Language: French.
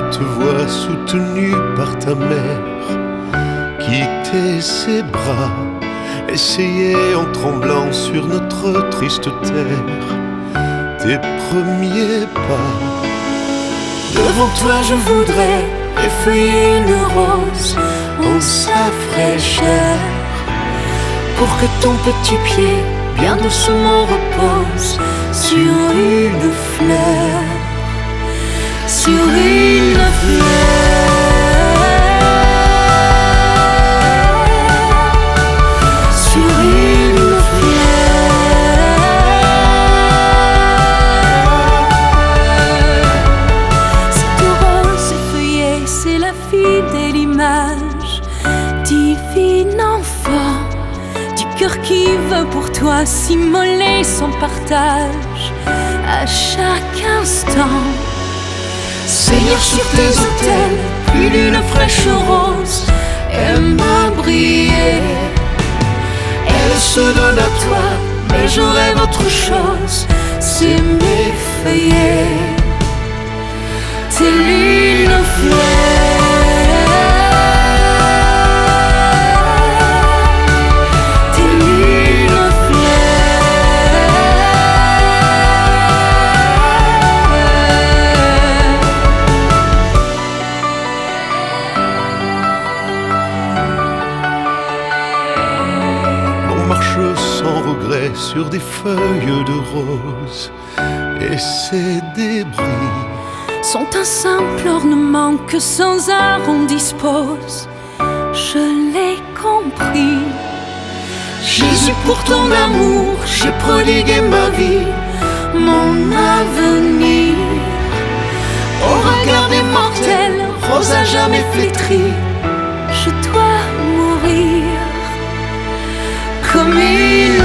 te vois soutenu par ta mère, quitter ses bras, essayer en tremblant sur notre triste terre tes premiers pas. Devant toi je voudrais effeuiller le rose en sa fraîcheur, pour que ton petit pied bien doucement repose sur une fleur, sur une fleur, sur une fleur. Cette rose effeuillée, c'est la fidèle image divine enfant du cœur qui veut pour toi s'immoler son partage à chaque instant. Seigneur, sur tes autels, plus d'une fraîche rose aime à briller. Elle se donne à toi, mais je rêve autre chose, c'est m'effeuiller telle une fleur. Marche sans regret sur des feuilles de rose, et ces débris sont un simple ornement que sans art on dispose. Je l'ai compris. Jésus, pour ton amour, j'ai prodigué ma vie, mon avenir. Au regard des mortels, rose à jamais flétrie, je dois mourir comme une